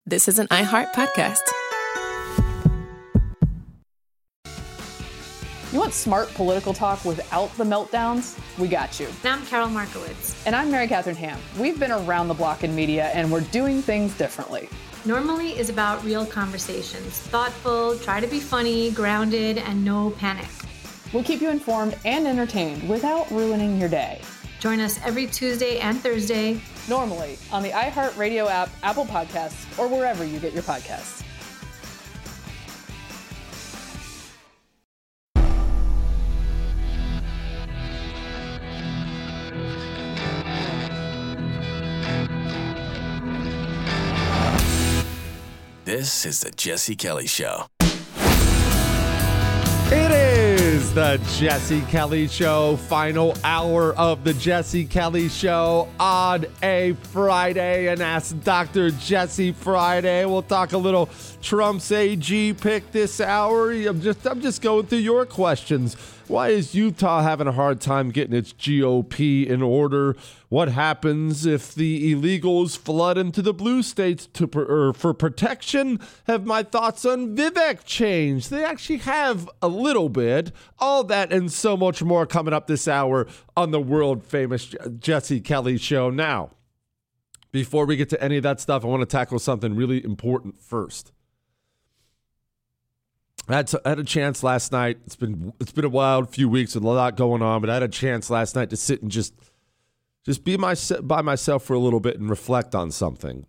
This is an iHeart podcast. You want smart political talk without the meltdowns? We got you. And I'm Carol Markowitz. And I'm Mary Catherine Ham. We've been around the block in media, and we're doing things differently. Normally is about real conversations. Thoughtful, try to be funny, grounded, and no panic. We'll keep you informed and entertained without ruining your day. Join us every Tuesday and Thursday. Normally on the iHeartRadio app, Apple Podcasts, or wherever you get your podcasts. This is the Jesse Kelly Show. It is the Jesse Kelly Show, final hour of the Jesse Kelly Show on a Friday, and Ask Dr. Jesse Friday. We'll talk a little Trump's AG pick this hour. I'm just going through your questions. Why is Utah having a hard time getting its GOP in order? What happens if the illegals flood into the blue states for protection? Have my thoughts on Vivek changed? They actually have a little bit. All that and so much more coming up this hour on the world famous Jesse Kelly Show. Now, before we get to any of that stuff, I want to tackle something really important first. I had a chance last night. It's been a wild few weeks with a lot going on, but I had a chance last night to sit and just be by myself for a little bit and reflect on something.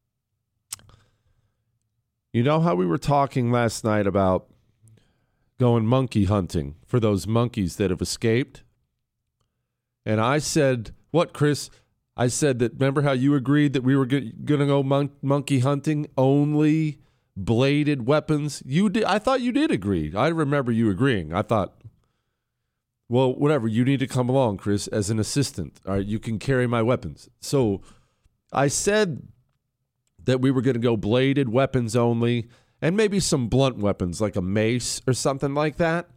You know how we were talking last night about going monkey hunting for those monkeys that have escaped? And I said, what, Chris? I said that, remember how you agreed that we were going to go monkey hunting only bladed weapons? You did. I thought you did agree. I remember you agreeing. I thought, well, whatever. You need to come along, Chris, as an assistant. All right, you can carry my weapons. So I said that we were going to go bladed weapons only, and maybe some blunt weapons like a mace or something like that.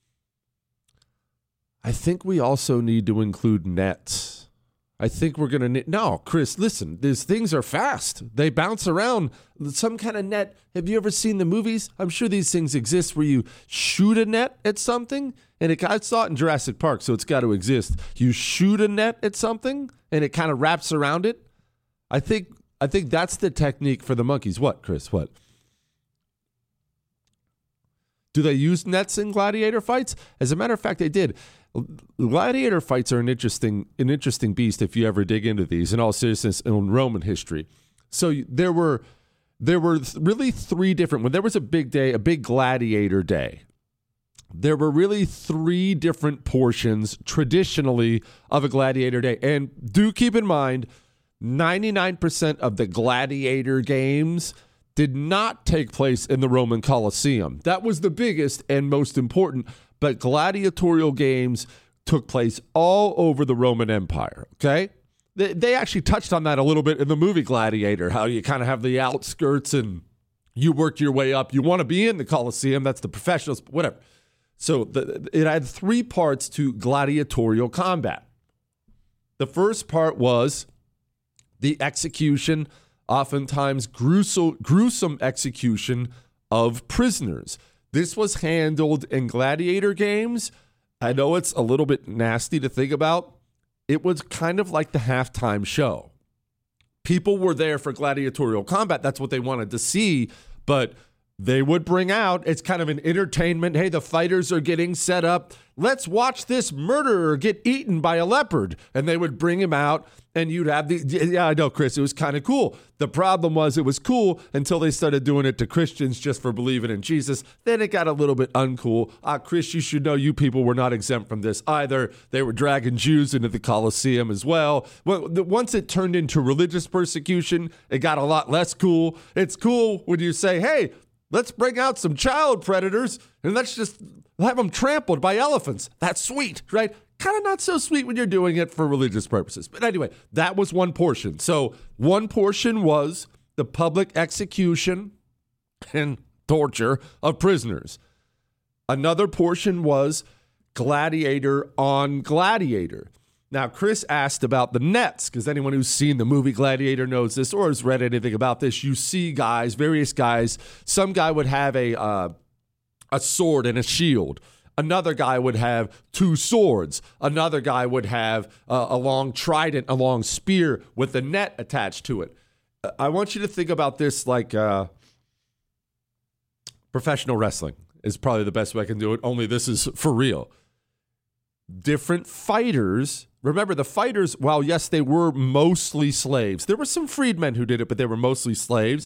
I think we also need to include nets. I think we're going to no, Chris, listen, these things are fast. They bounce around. Some kind of net. Have you ever seen the movies? I'm sure these things exist where you shoot a net at something, and I saw it in Jurassic Park, so it's got to exist. You shoot a net at something, and it kind of wraps around it. I think that's the technique for the monkeys. What, Chris? What? Do they use nets in gladiator fights? As a matter of fact, they did. Gladiator fights are an interesting beast if you ever dig into these, in all seriousness, in Roman history. So there were really three different, when there was a big day, a big gladiator day, there were really three different portions traditionally of a gladiator day. And do keep in mind, 99% of the gladiator games did not take place in the Roman Colosseum. That was the biggest and most important, but gladiatorial games took place all over the Roman Empire, okay? They actually touched on that a little bit in the movie Gladiator, how you kind of have the outskirts and you work your way up. You want to be in the Colosseum, that's the professionals, whatever. So it had three parts to gladiatorial combat. The first part was the execution, oftentimes gruesome execution of prisoners. This was handled in gladiator games. I know it's a little bit nasty to think about. It was kind of like the halftime show. People were there for gladiatorial combat. That's what they wanted to see, but they would bring out, it's kind of an entertainment. Hey, the fighters are getting set up. Let's watch this murderer get eaten by a leopard. And they would bring him out, and you'd have yeah, I know, Chris, it was kind of cool. The problem was it was cool until they started doing it to Christians just for believing in Jesus. Then it got a little bit uncool. Chris, you should know you people were not exempt from this either. They were dragging Jews into the Colosseum as well. Once it turned into religious persecution, it got a lot less cool. It's cool when you say, hey, let's bring out some child predators and let's just have them trampled by elephants. That's sweet, right? Kind of not so sweet when you're doing it for religious purposes. But anyway, that was one portion. So one portion was the public execution and torture of prisoners. Another portion was gladiator on gladiator. Now, Chris asked about the nets, because anyone who's seen the movie Gladiator knows this or has read anything about this. You see guys, various guys. Some guy would have a sword and a shield. Another guy would have 2 swords. Another guy would have a long trident, a long spear with a net attached to it. I want you to think about this like professional wrestling is probably the best way I can do it, only this is for real. Different fighters. Remember, the fighters, while yes, they were mostly slaves. There were some freedmen who did it, but they were mostly slaves.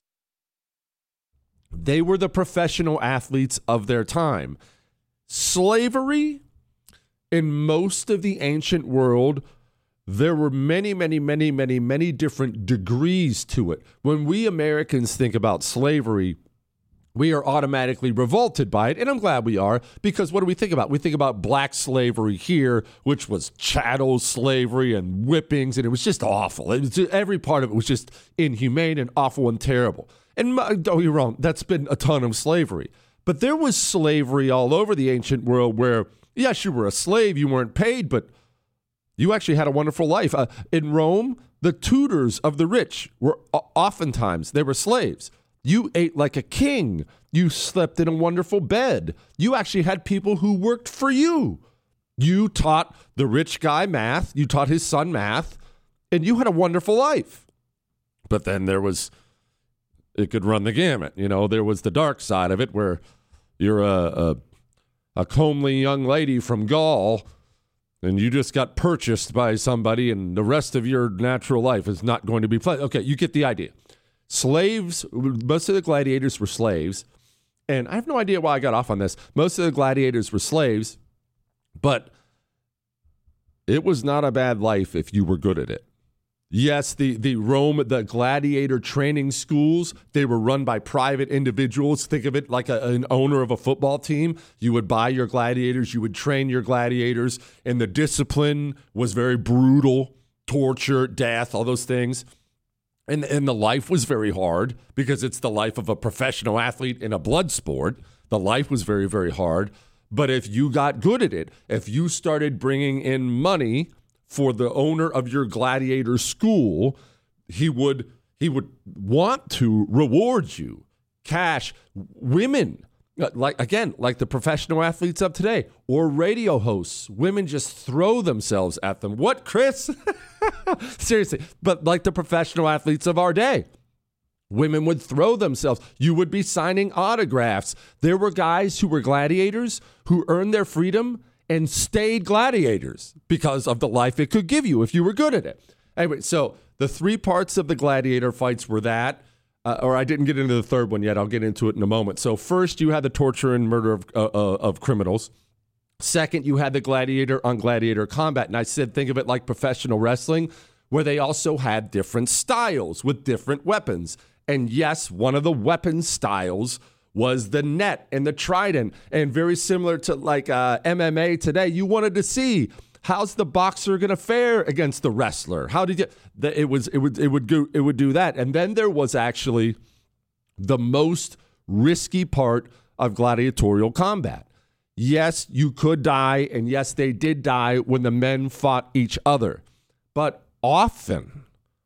They were the professional athletes of their time. Slavery, in most of the ancient world, there were many different degrees to it. When we Americans think about slavery, we are automatically revolted by it, and I'm glad we are, because what do we think about? We think about black slavery here, which was chattel slavery and whippings, and it was just awful. Every part of it was just inhumane and awful and terrible. And don't get me wrong, that's been a ton of slavery. But there was slavery all over the ancient world where, yes, you were a slave, you weren't paid, but you actually had a wonderful life. In Rome, the tutors of the rich were oftentimes, they were slaves. You ate like a king. You slept in a wonderful bed. You actually had people who worked for you. You taught the rich guy math. You taught his son math. And you had a wonderful life. But then it could run the gamut. You know, there was the dark side of it where you're a comely young lady from Gaul and you just got purchased by somebody and the rest of your natural life is not going to be pleasant. Okay, you get the idea. Slaves, most of the gladiators were slaves, and I have no idea why I got off on this. Most of the gladiators were slaves, but it was not a bad life if you were good at it. Yes, the gladiator training schools, they were run by private individuals. Think of it like an owner of a football team. You would buy your gladiators, you would train your gladiators, and the discipline was very brutal, torture, death, all those things. And the life was very hard because it's the life of a professional athlete in a blood sport. The life was very, very hard. But if you got good at it, if you started bringing in money for the owner of your gladiator school, he would want to reward you. Cash, women, like the professional athletes of today, or radio hosts. Women just throw themselves at them. What, Chris? Seriously, but like the professional athletes of our day, women would throw themselves. You would be signing autographs. There were guys who were gladiators who earned their freedom and stayed gladiators because of the life it could give you if you were good at it. Anyway, so the 3 parts of the gladiator fights were that, or I didn't get into the third one yet. I'll get into it in a moment. So first, you had the torture and murder of criminals. Second, you had the gladiator on gladiator combat. And I said, think of it like professional wrestling, where they also had different styles with different weapons. And yes, one of the weapon styles was the net and the trident. And very similar to like MMA today, you wanted to see, how's the boxer going to fare against the wrestler? How did you? It would do that. And then there was actually the most risky part of gladiatorial combat. Yes, you could die, and yes, they did die when the men fought each other. But often,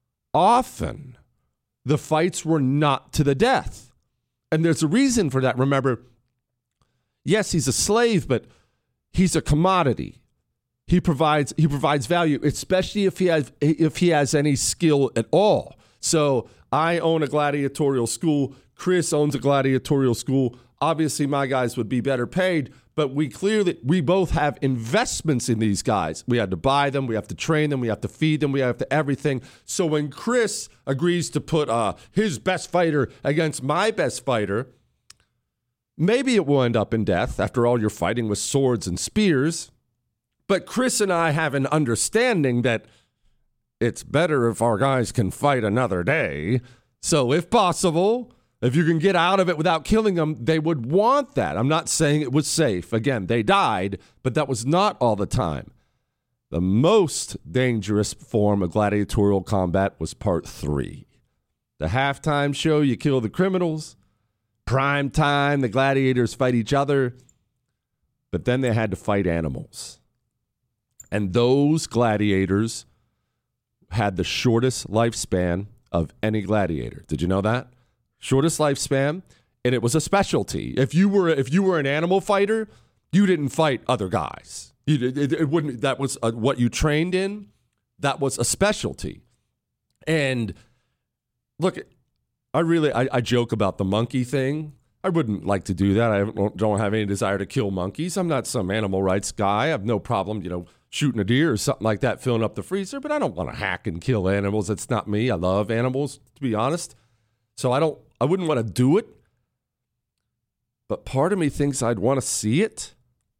the fights were not to the death. And there's a reason for that. Remember, yes, he's a slave, but he's a commodity. He provides value, especially if he has any skill at all. So I own a gladiatorial school. Chris owns a gladiatorial school. Obviously, my guys would be better paid, but we both have investments in these guys. We had to buy them, we have to train them, we have to feed them, we have to everything. So when Chris agrees to put his best fighter against my best fighter, maybe it will end up in death. After all, you're fighting with swords and spears. But Chris and I have an understanding that it's better if our guys can fight another day. So if possible, if you can get out of it without killing them, they would want that. I'm not saying it was safe. Again, they died, but that was not all the time. The most dangerous form of gladiatorial combat was part 3. The halftime show, you kill the criminals. Prime time, the gladiators fight each other. But then they had to fight animals. And those gladiators had the shortest lifespan of any gladiator. Did you know that? Shortest lifespan, and it was a specialty. If you were an animal fighter, you didn't fight other guys. It wouldn't. That was what you trained in. That was a specialty. And look, I joke about the monkey thing. I wouldn't like to do that. I don't have any desire to kill monkeys. I'm not some animal rights guy. I have no problem, shooting a deer or something like that, filling up the freezer, but I don't want to hack and kill animals. That's not me. I love animals, to be honest. So I wouldn't want to do it. But part of me thinks I'd want to see it.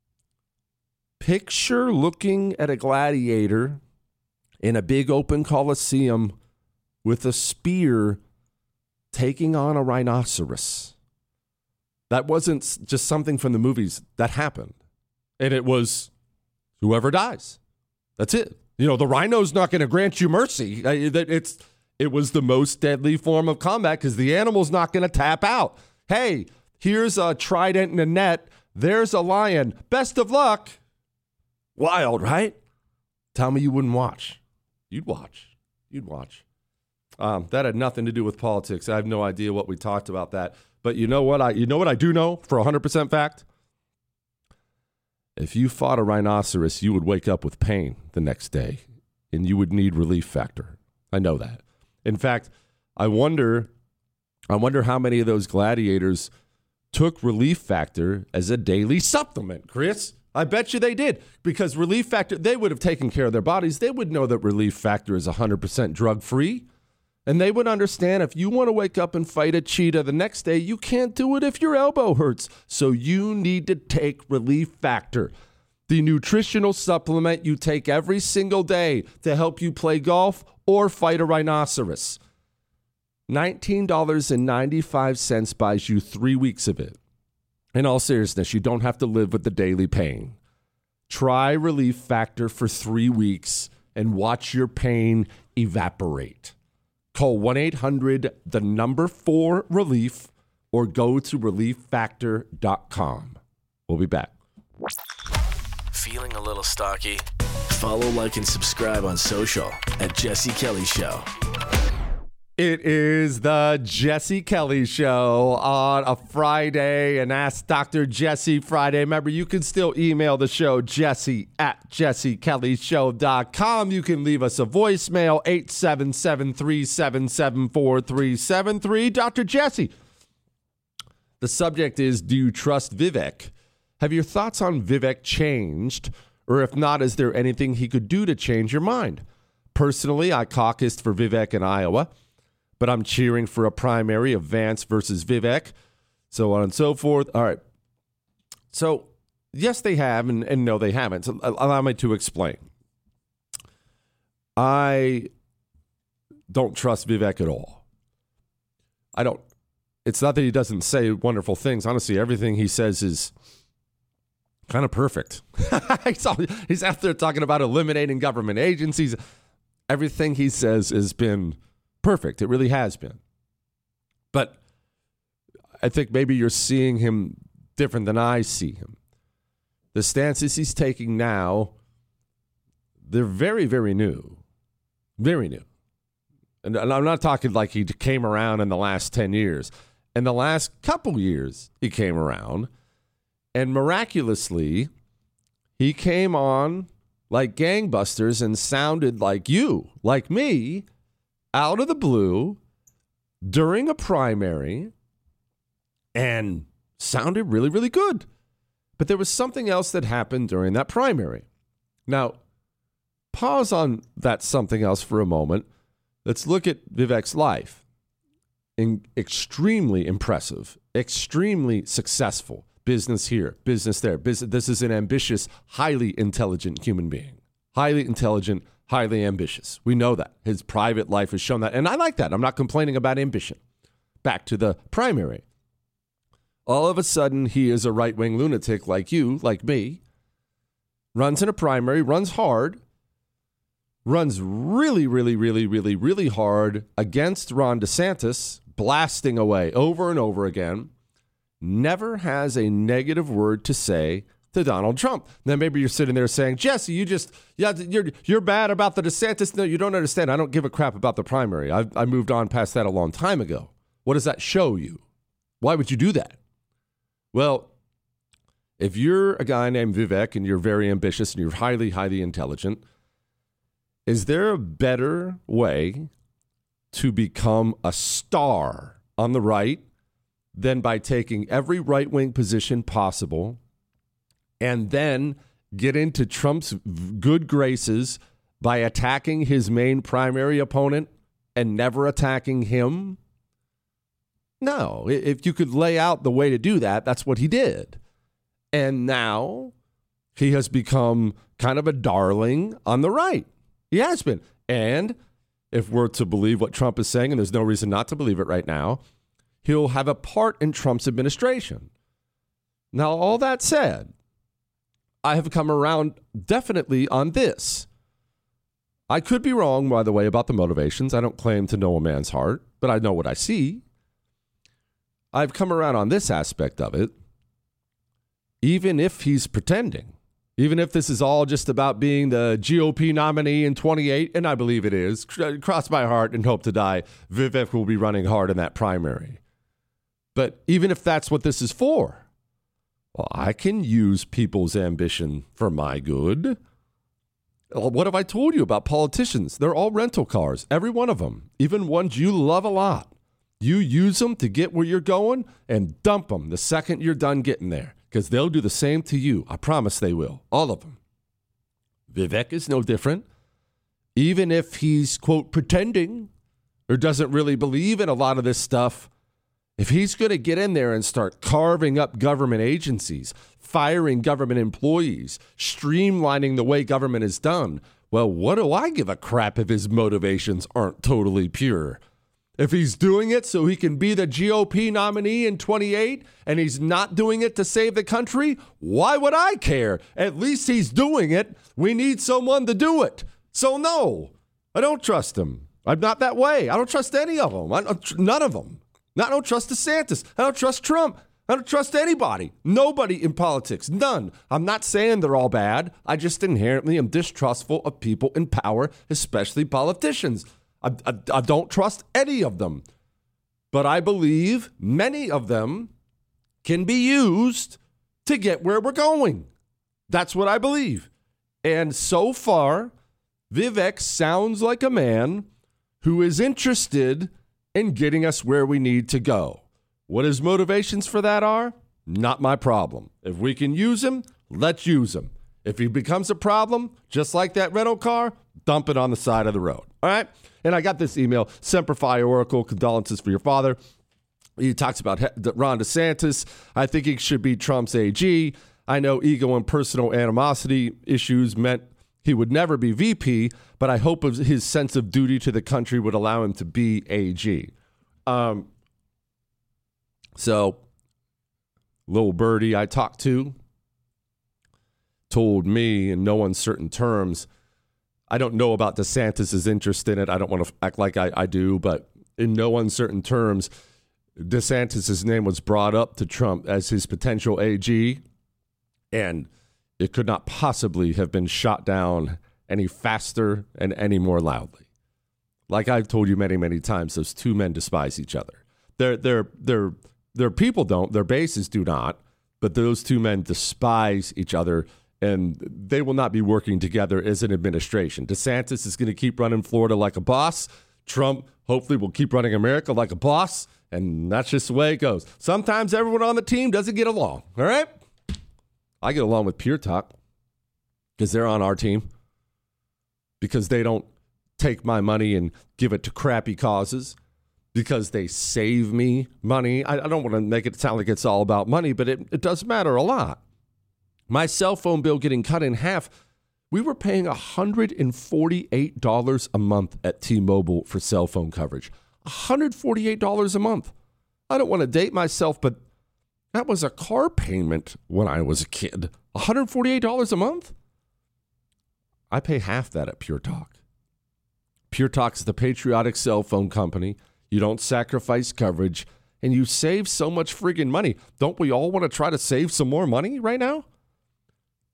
Picture looking at a gladiator in a big open coliseum with a spear taking on a rhinoceros. That wasn't just something from the movies. That happened. And it was whoever dies. That's it. The rhino's not going to grant you mercy. It was the most deadly form of combat because the animal's not going to tap out. Hey, here's a trident and a net. There's a lion. Best of luck. Wild, right? Tell me you wouldn't watch. You'd watch. That had nothing to do with politics. I have no idea what we talked about that. But you know what I do know for 100% fact? If you fought a rhinoceros, you would wake up with pain the next day, and you would need relief factor. I know that. In fact, I wonder how many of those gladiators took relief factor as a daily supplement, Chris. I bet you they did, because relief factor, they would have taken care of their bodies. They would know that relief factor is 100% drug-free. And they would understand if you want to wake up and fight a cheetah the next day, you can't do it if your elbow hurts. So you need to take Relief Factor, the nutritional supplement you take every single day to help you play golf or fight a rhinoceros. $19.95 buys you 3 weeks of it. In all seriousness, you don't have to live with the daily pain. Try Relief Factor for 3 weeks and watch your pain evaporate. Call 1-800-4RELIEF or go to relieffactor.com. We'll be back. Feeling a little stocky? Follow, like, and subscribe on social at Jesse Kelly Show. It is the Jesse Kelly Show on a Friday, and Ask Dr. Jesse Friday. Remember, you can still email the show, jesse@jessekellyshow.com. You can leave us a voicemail, 877-377-4373. Dr. Jesse, the subject is, do you trust Vivek? Have your thoughts on Vivek changed? Or if not, is there anything he could do to change your mind? Personally, I caucused for Vivek in Iowa, but I'm cheering for a primary of Vance versus Vivek, so on and so forth. All right. So, yes, they have, and no, they haven't. So allow me to explain. I don't trust Vivek at all. I don't. It's not that he doesn't say wonderful things. Honestly, everything he says is kind of perfect. He's out there talking about eliminating government agencies. Everything he says has been perfect. It really has been. But I think maybe you're seeing him different than I see him. The stances he's taking now, they're very, very new. Very new. And I'm not talking like he came around in the last 10 years. In the last couple years, he came around. And miraculously, he came on like gangbusters and sounded like you, like me, out of the blue during a primary, and sounded really, really good. But there was something else that happened during that primary. Now, pause on that something else for a moment. Let's look at Vivek's life. Extremely impressive, extremely successful. Business here, business there. This is an ambitious, highly intelligent human being. Highly intelligent, highly ambitious. We know that. His private life has shown that. And I like that. I'm not complaining about ambition. Back to the primary. All of a sudden, he is a right-wing lunatic like you, like me. Runs in a primary, runs hard. Runs really, really, really, really, really hard against Ron DeSantis, blasting away over and over again. Never has a negative word to say to Donald Trump. Then maybe you're sitting there saying, Jesse, you're bad about the DeSantis. No, you don't understand. I don't give a crap about the primary. I moved on past that a long time ago. What does that show you? Why would you do that? Well, if you're a guy named Vivek and you're very ambitious and you're highly, highly intelligent, is there a better way to become a star on the right than by taking every right-wing position possible and then get into Trump's good graces by attacking his main primary opponent and never attacking him? No. If you could lay out the way to do that, that's what he did. And now he has become kind of a darling on the right. He has been. And if we're to believe what Trump is saying, and there's no reason not to believe it right now, he'll have a part in Trump's administration. Now, all that said, I have come around definitely on this. I could be wrong, by the way, about the motivations. I don't claim to know a man's heart, but I know what I see. I've come around on this aspect of it. Even if he's pretending, even if this is all just about being the GOP nominee in 28, and I believe it is, cross my heart and hope to die, Vivek will be running hard in that primary. But even if that's what this is for, well, I can use people's ambition for my good. What have I told you about politicians? They're all rental cars, every one of them, even ones you love a lot. You use them to get where you're going and dump them the second you're done getting there. Because they'll do the same to you. I promise they will. All of them. Vivek is no different. Even if he's, quote, pretending or doesn't really believe in a lot of this stuff, if he's going to get in there and start carving up government agencies, firing government employees, streamlining the way government is done, well, what do I give a crap if his motivations aren't totally pure? If he's doing it so he can be the GOP nominee in 28 and he's not doing it to save the country, why would I care? At least he's doing it. We need someone to do it. So no, I don't trust him. I'm not that way. I don't trust any of them. None of them. I don't trust DeSantis. I don't trust Trump. I don't trust anybody. Nobody in politics. None. I'm not saying they're all bad. I just inherently am distrustful of people in power, especially politicians. I don't trust any of them, but I believe many of them can be used to get where we're going. That's what I believe. And so far, Vivek sounds like a man who is interested in getting us where we need to go. What his motivations for that are, not my problem. If we can use him, let's use him. If he becomes a problem, just like that rental car, dump it on the side of the road. All right? And I got this email, Semper Fi Oracle, condolences for your father. He talks about Ron DeSantis. I think he should be Trump's AG. I know ego and personal animosity issues meant he would never be VP, but I hope his sense of duty to the country would allow him to be AG. So, little birdie I talked to told me in no uncertain terms, I don't know about DeSantis' interest in it. I don't want to act like I do, but in no uncertain terms, DeSantis' name was brought up to Trump as his potential AG, and it could not possibly have been shot down any faster and any more loudly. Like I've told you many, many times, those two men despise each other. Their people don't, their bases do not, but those two men despise each other, and they will not be working together as an administration. DeSantis is going to keep running Florida like a boss. Trump hopefully will keep running America like a boss, and that's just the way it goes. Sometimes everyone on the team doesn't get along, all right? I get along with Pure Talk because they're on our team, because they don't take my money and give it to crappy causes, because they save me money. I don't want to make it sound like it's all about money, but it does matter a lot. My cell phone bill getting cut in half, we were paying $148 a month at T-Mobile for cell phone coverage. $148 a month. I don't want to date myself, but that was a car payment when I was a kid. $148 a month? I pay half that at Pure Talk. Pure Talk is the patriotic cell phone company. You don't sacrifice coverage, and you save so much friggin' money. Don't we all want to try to save some more money right now?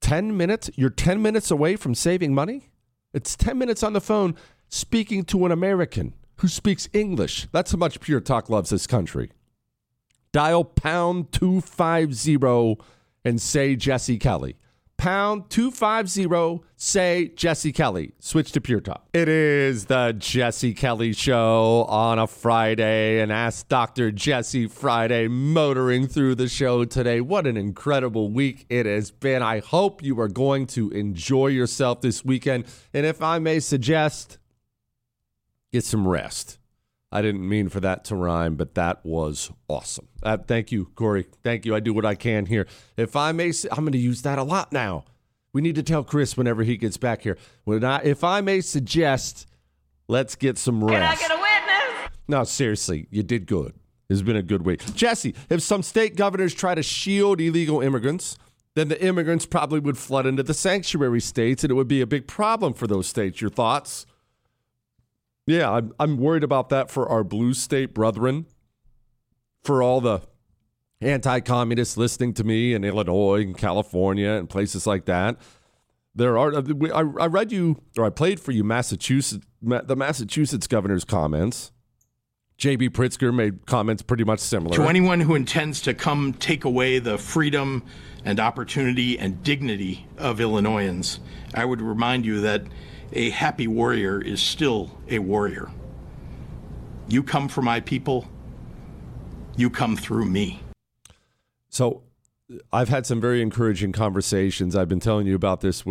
10 minutes? You're 10 minutes away from saving money? It's 10 minutes on the phone speaking to an American who speaks English. That's how much Pure Talk loves this country. Dial pound 250 and say Jesse Kelly. Pound 250, say Jesse Kelly. Switch to Pure Talk. It is the Jesse Kelly Show on a Friday, and Ask Dr. Jesse Friday, motoring through the show today. What an incredible week it has been. I hope you are going to enjoy yourself this weekend. And if I may suggest, get some rest. I didn't mean for that to rhyme, but that was awesome. Thank you, Corey. Thank you. I do what I can here. If I may, I'm going to use that a lot now. We need to tell Chris whenever he gets back here. If I may suggest, let's get some rest. Can I get a witness? No, seriously, you did good. It's been a good week. Jesse, if some state governors try to shield illegal immigrants, then the immigrants probably would flood into the sanctuary states, and it would be a big problem for those states. Your thoughts? Yeah, I'm worried about that for our blue state brethren, for all the anti-communists listening to me in Illinois and California and places like that. I read you, or I played for you the Massachusetts governor's comments. J.B. Pritzker made comments pretty much similar. To anyone who intends to come take away the freedom and opportunity and dignity of Illinoisans, I would remind you that a happy warrior is still a warrior. You come for my people, you come through me. So I've had some very encouraging conversations. I've been telling you about this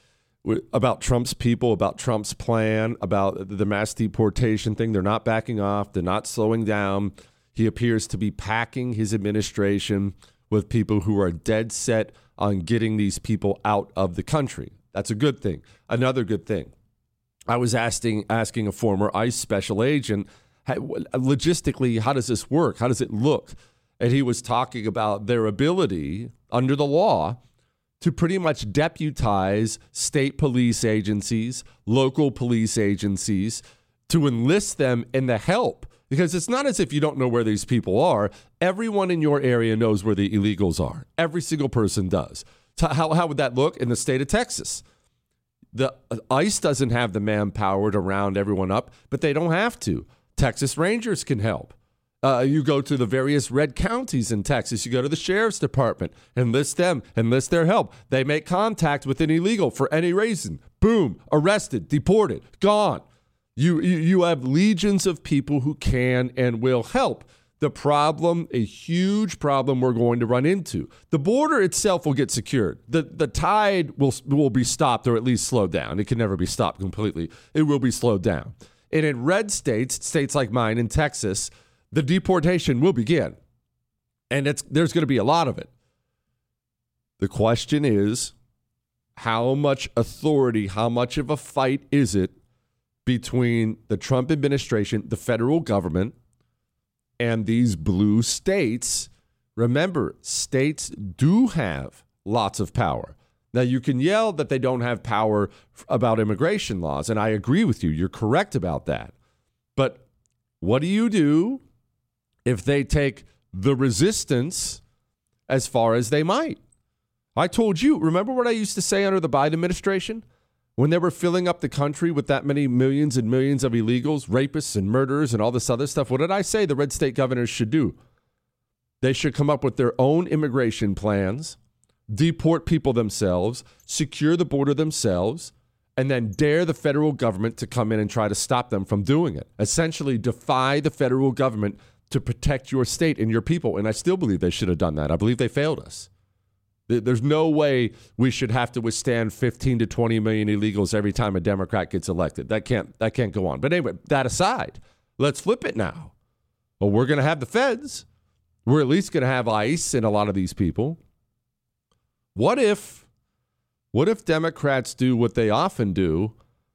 about Trump's people, about Trump's plan, about the mass deportation thing. They're not backing off. They're not slowing down. He appears to be packing his administration with people who are dead set on getting these people out of the country. That's a good thing. Another good thing, I was asking a former ICE special agent, logistically, how does this work? How does it look? And he was talking about their ability under the law to pretty much deputize state police agencies, local police agencies, to enlist them in the help. Because it's not as if you don't know where these people are. Everyone in your area knows where the illegals are. Every single person does. How would that look in the state of Texas? The ICE doesn't have the manpower to round everyone up, but they don't have to. Texas Rangers can help. You go to the various red counties in Texas. You go to the sheriff's department, enlist them, enlist their help. They make contact with an illegal for any reason. Boom, arrested, deported, gone. You have legions of people who can and will help. The problem, a huge problem we're going to run into. The border itself will get secured. The tide will be stopped or at least slowed down. It can never be stopped completely. It will be slowed down. And in red states like mine in Texas, the deportation will begin. And there's going to be a lot of it. The question is, how much authority, how much of a fight is it between the Trump administration, the federal government, and these blue states? Remember, states do have lots of power. Now, you can yell that they don't have power about immigration laws, and I agree with you. You're correct about that. But what do you do if they take the resistance as far as they might? I told you, remember what I used to say under the Biden administration? When they were filling up the country with that many millions and millions of illegals, rapists and murderers and all this other stuff, what did I say the red state governors should do? They should come up with their own immigration plans, deport people themselves, secure the border themselves, and then dare the federal government to come in and try to stop them from doing it. Essentially defy the federal government to protect your state and your people. And I still believe they should have done that. I believe they failed us. There's no way we should have to withstand 15 to 20 million illegals every time a Democrat gets elected. That can't go on. But anyway, that aside, let's flip it now. Well, we're going to have the feds. We're at least going to have ICE and a lot of these people. What if Democrats do what they often do,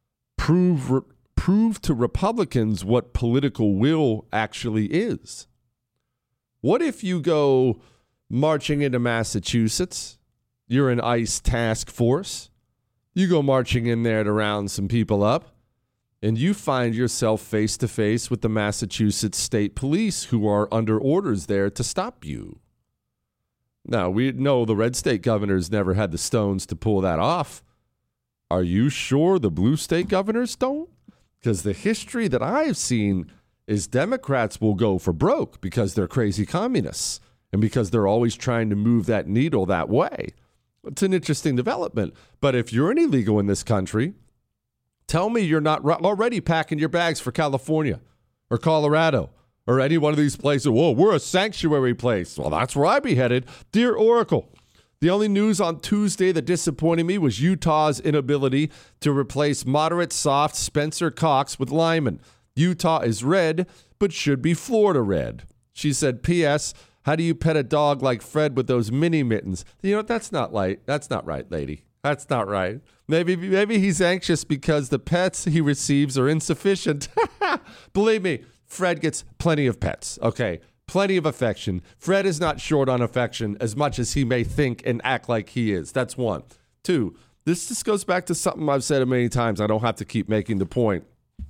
prove to Republicans what political will actually is? What if you go marching into Massachusetts, you're an ICE task force, you go marching in there to round some people up, and you find yourself face to face with the Massachusetts State Police, who are under orders there to stop you. Now, we know the red state governors never had the stones to pull that off. Are you sure the blue state governors don't? Because the history that I've seen is Democrats will go for broke because they're crazy communists and because they're always trying to move that needle that way. It's an interesting development. But if you're an illegal in this country, tell me you're not already packing your bags for California or Colorado or any one of these places. Whoa, we're a sanctuary place. Well, that's where I'd be headed. Dear Oracle, the only news on Tuesday that disappointed me was Utah's inability to replace moderate soft Spencer Cox with Lyman. Utah is red, but should be Florida red. She said, P.S., how do you pet a dog like Fred with those mini mittens? You know, that's not right, lady. That's not right. Maybe he's anxious because the pets he receives are insufficient. Believe me, Fred gets plenty of pets, okay? Plenty of affection. Fred is not short on affection as much as he may think and act like he is. That's one. Two, this just goes back to something I've said many times. I don't have to keep making the point.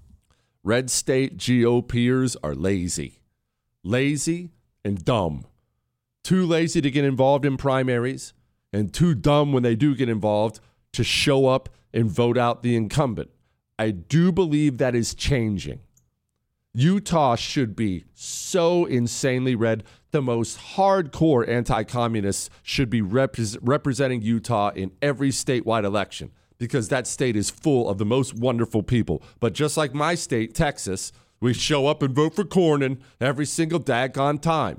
Red state GOPers are lazy. Lazy and dumb. Too lazy to get involved in primaries and too dumb when they do get involved to show up and vote out the incumbent. I do believe that is changing. Utah should be so insanely red. The most hardcore anti-communists should be representing Utah in every statewide election because that state is full of the most wonderful people. But just like my state, Texas, we show up and vote for Cornyn every single daggone time.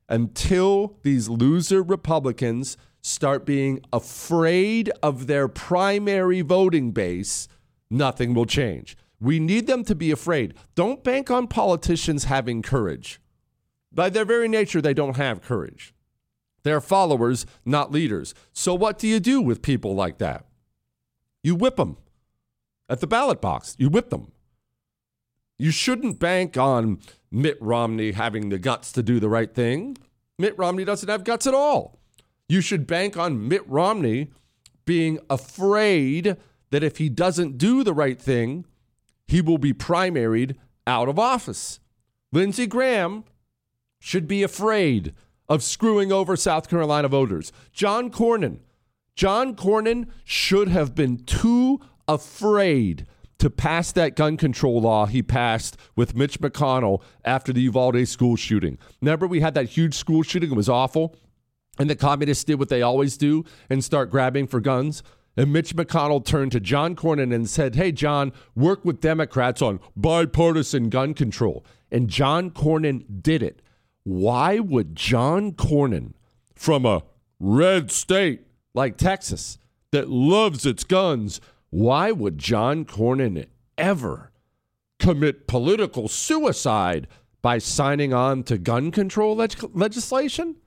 Until these loser Republicans start being afraid of their primary voting base, nothing will change. We need them to be afraid. Don't bank on politicians having courage. By their very nature, they don't have courage. They're followers, not leaders. So what do you do with people like that? You whip them. At the ballot box, you whip them. You shouldn't bank on Mitt Romney having the guts to do the right thing. Mitt Romney doesn't have guts at all. You should bank on Mitt Romney being afraid that if he doesn't do the right thing, he will be primaried out of office. Lindsey Graham should be afraid of screwing over South Carolina voters. John Cornyn should have been too afraid to pass that gun control law he passed with Mitch McConnell after the Uvalde school shooting. Remember, we had that huge school shooting. It was awful. And the communists did what they always do and start grabbing for guns. And Mitch McConnell turned to John Cornyn and said, hey, John, work with Democrats on bipartisan gun control. And John Cornyn did it. Why would John Cornyn, from a red state like Texas that loves its guns, why would John Cornyn ever commit political suicide by signing on to gun control legislation?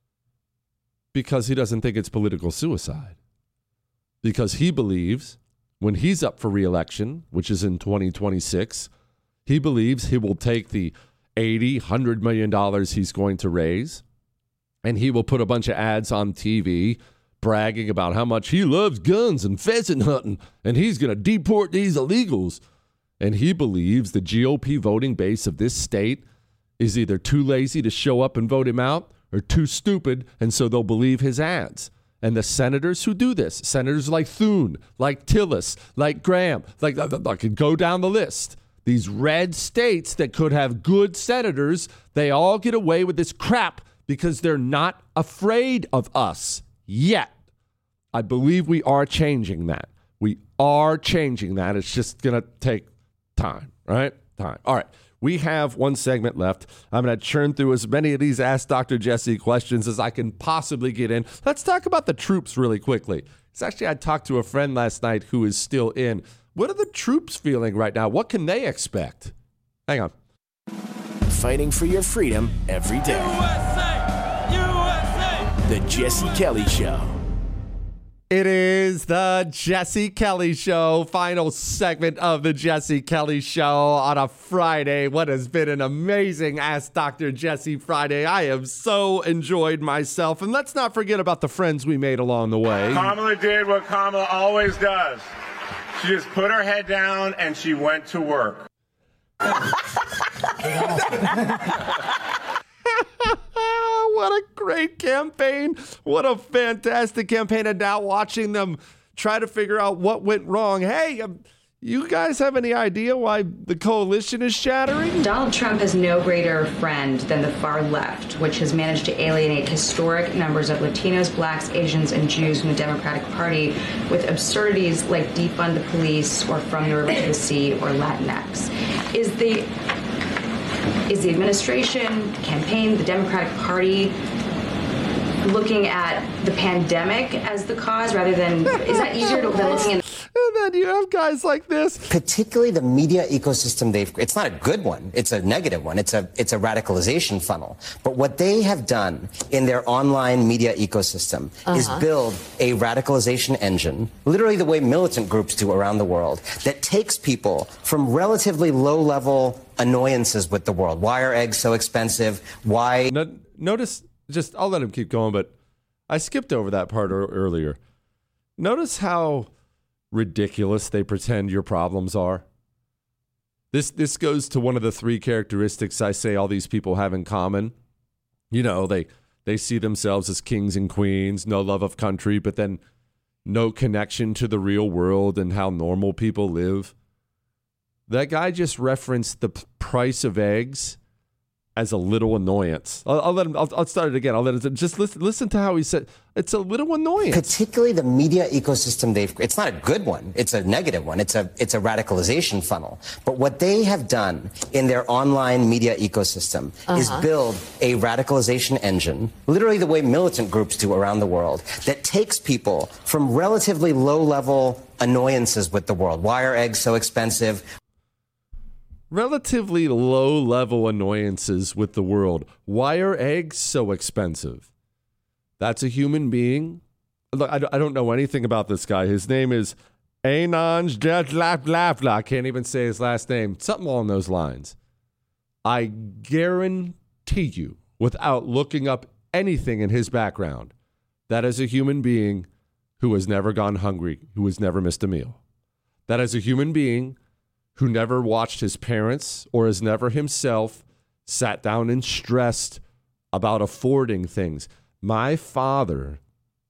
Because he doesn't think it's political suicide. Because he believes when he's up for re-election, which is in 2026, he believes he will take the $100 million he's going to raise, and he will put a bunch of ads on TV bragging about how much he loves guns and pheasant hunting, and he's going to deport these illegals. And he believes the GOP voting base of this state is either too lazy to show up and vote him out or too stupid, and so they'll believe his ads. And the senators who do this, senators like Thune, like Tillis, like Graham, like I could go down the list. These red states that could have good senators, they all get away with this crap because they're not afraid of us yet. I believe we are changing that. We are changing that. It's just going to take time, right? Time. All right. We have one segment left. I'm going to churn through as many of these Ask Dr. Jesse questions as I can possibly get in. Let's talk about the troops really quickly. It's actually, I talked to a friend last night who is still in. What are the troops feeling right now? What can they expect? Hang on. Fighting for your freedom every day. USA! USA! The Jesse Kelly Show. It is the Jesse Kelly Show, final segment of the Jesse Kelly Show on a Friday. What has been an amazing Ask Dr. Jesse Friday. I have so enjoyed myself. And let's not forget about the friends we made along the way. Kamala did what Kamala always does. She just put her head down and she went to work. What a great campaign. What a fantastic campaign. And now watching them try to figure out what went wrong. Hey, you guys have any idea why the coalition is shattering? Donald Trump has no greater friend than the far left, which has managed to alienate historic numbers of Latinos, blacks, Asians, and Jews from the Democratic Party with absurdities like defund the police or from the river to the sea or Latinx. Is the administration, campaign, the Democratic Party looking at the pandemic as the cause rather than, is that easier than looking at... And then you have guys like this. Particularly the media ecosystem it's not a good one. It's a negative one. It's a radicalization funnel. But what they have done in their online media ecosystem is build a radicalization engine, literally the way militant groups do around the world, that takes people from relatively low-level annoyances with the world. Why are eggs so expensive? Why... Notice, I'll let him keep going, but I skipped over that part earlier. Notice how ridiculous they pretend your problems are. This goes to one of the three characteristics I say all these people have in common. You know, they see themselves as kings and queens, no love of country, but then no connection to the real world and how normal people live. That guy just referenced the price of eggs as a little annoyance. I'll let him. I'll start it again. I'll let him just listen to how he said it's a little annoyance. Particularly the media ecosystem it's not a good one. It's a negative one. It's a radicalization funnel. But what they have done in their online media ecosystem is build a radicalization engine, literally the way militant groups do around the world, that takes people from relatively low-level annoyances with the world. Why are eggs so expensive? Relatively low-level annoyances with the world. Why are eggs so expensive? That's a human being. Look, I don't know anything about this guy. His name is Anand Jatlap. I can't even say his last name. Something along those lines. I guarantee you, without looking up anything in his background, that is a human being who has never gone hungry, who has never missed a meal. That is a human being who never watched his parents or has never himself sat down and stressed about affording things. My father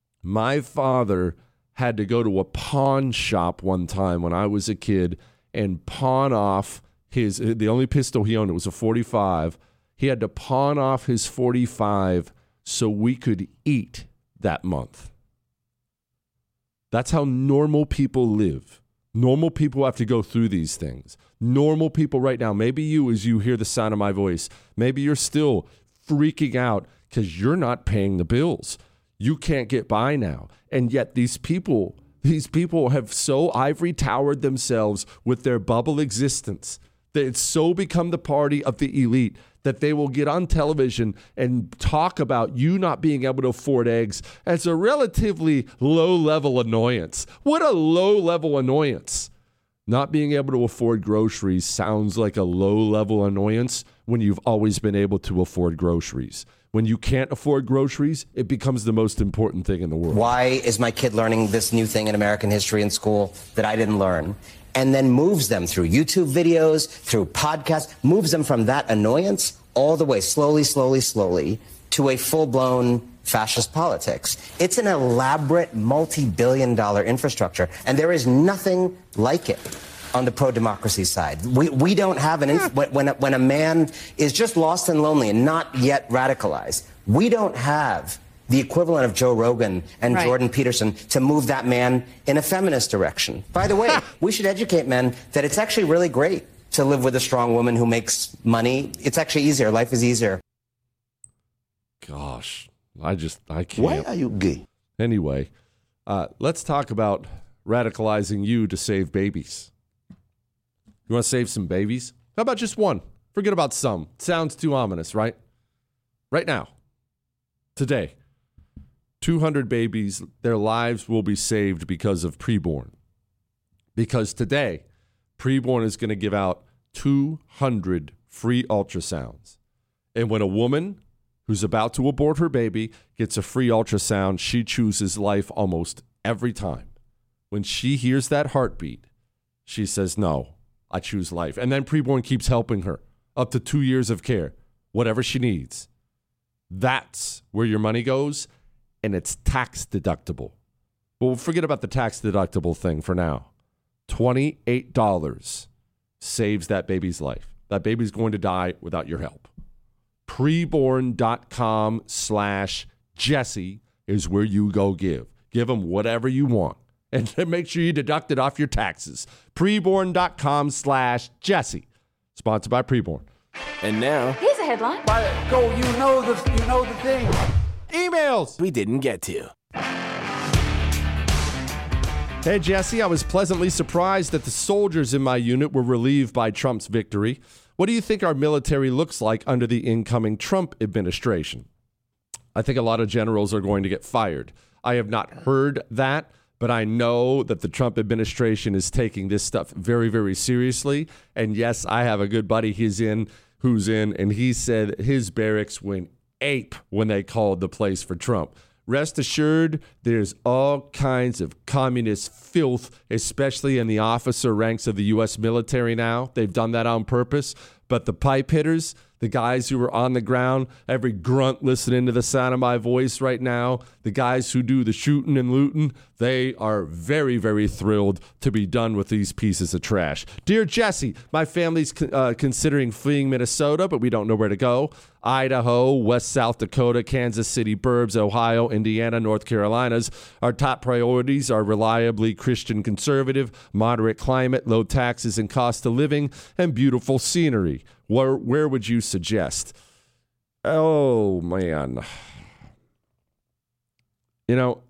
had to go to a pawn shop one time when I was a kid and pawn off the only pistol he owned. It was a .45. He had to pawn off his .45 so we could eat that month. That's how normal people live. Normal people have to go through these things. Normal people right now, maybe you, as you hear the sound of my voice, maybe you're still freaking out because you're not paying the bills. You can't get by now. And yet these people have so ivory towered themselves with their bubble existence that it's so become the party of the elite that they will get on television and talk about you not being able to afford eggs as a relatively low-level annoyance. What a low-level annoyance. Not being able to afford groceries sounds like a low-level annoyance when you've always been able to afford groceries. When you can't afford groceries, it becomes the most important thing in the world. Why is my kid learning this new thing in American history in school that I didn't learn? And then moves them through YouTube videos, through podcasts, moves them from that annoyance all the way slowly to a full-blown fascist politics. It's an elaborate multi-billion-dollar infrastructure, and there is nothing like it on the pro-democracy side. We don't have when a man is just lost and lonely and not yet radicalized, we don't have the equivalent of Joe Rogan and Jordan Peterson to move that man in a feminist direction. By the way, we should educate men that it's actually really great to live with a strong woman who makes money. It's actually easier. Life is easier. Gosh, I can't. Why are you gay? Anyway, let's talk about radicalizing you to save babies. You want to save some babies? How about just one? Forget about some. Sounds too ominous, right? Right now, today, 200 babies, their lives will be saved because of preborn. Because today, preborn is going to give out 200 free ultrasounds. And when a woman who's about to abort her baby gets a free ultrasound, she chooses life almost every time. When she hears that heartbeat, she says, no, I choose life. And then preborn keeps helping her up to 2 years of care, whatever she needs. That's where your money goes, and it's tax deductible. But we'll forget about the tax deductible thing for now. $28 saves that baby's life. That baby's going to die without your help. Preborn.com/Jesse is where you go give. Give them whatever you want. And make sure you deduct it off your taxes. Preborn.com/Jesse. Sponsored by Preborn. And now, Here's a headline. Go, you know the thing. Emails we didn't get to. Hey, Jesse, I was pleasantly surprised that the soldiers in my unit were relieved by Trump's victory. What do you think our military looks like under the incoming Trump administration? I think a lot of generals are going to get fired. I have not heard that, but I know that the Trump administration is taking this stuff very, very seriously. And yes, I have a good buddy who's in, and he said his barracks went ape when they called the place for Trump. Rest assured, there's all kinds of communist filth, especially in the officer ranks of the U.S. military now. They've done that on purpose. But the pipe hitters, the guys who are on the ground, every grunt listening to the sound of my voice right now, the guys who do the shooting and looting, they are very, very thrilled to be done with these pieces of trash. Dear Jesse, my family's considering fleeing Minnesota, but we don't know where to go. Idaho, West South Dakota, Kansas City, burbs, Ohio, Indiana, North Carolinas. Our top priorities are reliably Christian conservative, moderate climate, low taxes and cost of living, and beautiful scenery. Where would you suggest? Oh, man. You know,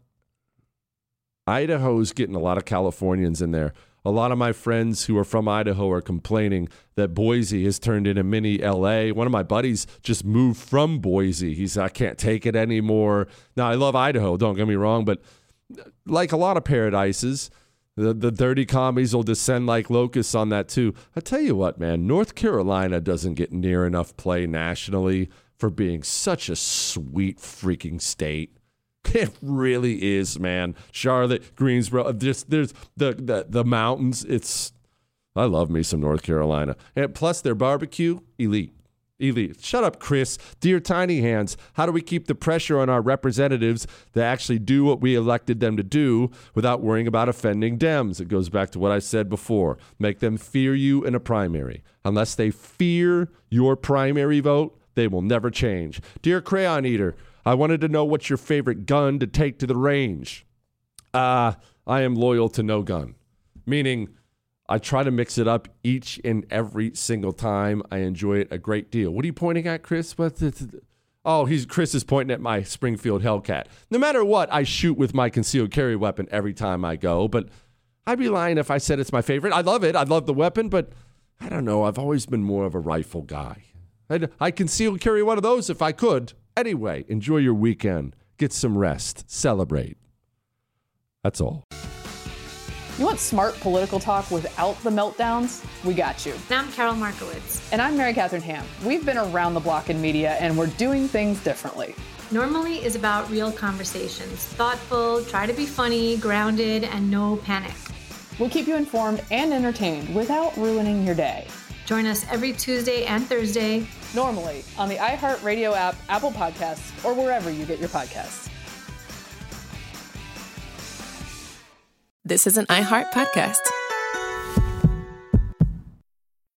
Idaho's getting a lot of Californians in there. A lot of my friends who are from Idaho are complaining that Boise has turned into mini LA. One of my buddies just moved from Boise. He said, I can't take it anymore. Now, I love Idaho, don't get me wrong, but like a lot of paradises, the dirty commies will descend like locusts on that too. I tell you what, man, North Carolina doesn't get near enough play nationally for being such a sweet freaking state. It really is, man. Charlotte, Greensboro, there's the mountains. I love me some North Carolina. And plus their barbecue, elite. Shut up, Chris. Dear Tiny Hands, how do we keep the pressure on our representatives to actually do what we elected them to do without worrying about offending Dems? It goes back to what I said before. Make them fear you in a primary. Unless they fear your primary vote, they will never change. Dear Crayon Eater, I wanted to know what's your favorite gun to take to the range. I am loyal to no gun, meaning I try to mix it up each and every single time. I enjoy it a great deal. What are you pointing at, Chris? Chris is pointing at my Springfield Hellcat. No matter what, I shoot with my concealed carry weapon every time I go, but I'd be lying if I said it's my favorite. I love it. I love the weapon, but I don't know. I've always been more of a rifle guy. I'd concealed carry one of those if I could. Anyway, enjoy your weekend. Get some rest. Celebrate. That's all. You want smart political talk without the meltdowns? We got you. And I'm Carol Markowitz. And I'm Mary Catherine Ham. We've been around the block in media, and we're doing things differently. Normally is about real conversations. Thoughtful, try to be funny, grounded, and no panic. We'll keep you informed and entertained without ruining your day. Join us every Tuesday and Thursday. Normally on the iHeartRadio app, Apple Podcasts, or wherever you get your podcasts. This is an iHeart podcast.